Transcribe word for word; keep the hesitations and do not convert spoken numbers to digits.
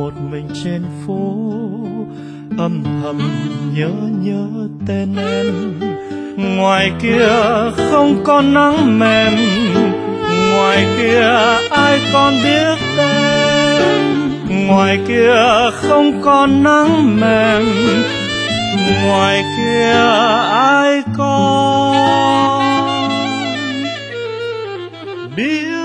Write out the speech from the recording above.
một mình trên phố, âm thầm nhớ nhớ tên em. Ngoài kia không có nắng mềm, ngoài kia ai còn biết tên. Ngoài kia không có nắng mềm, ngoài kia ai còn biết.